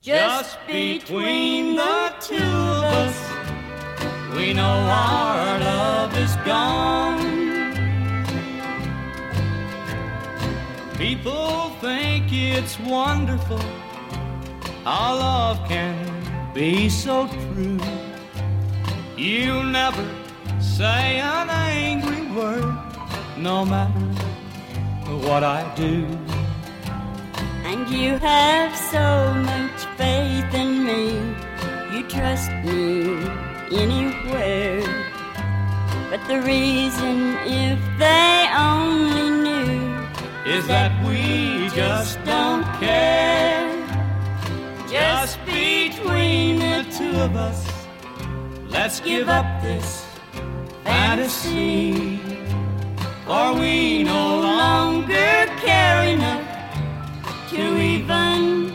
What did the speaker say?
Just between the two of us, we know our love is gone. People think it's wonderful how love can be so true. You never say an angry word, no matter what I do. And you have so much faith in me, you trust me anywhere. But the reason, if they only knew, is that we just don't care. Just between the two of us, let's give up this fantasy, for we no longer care enough to even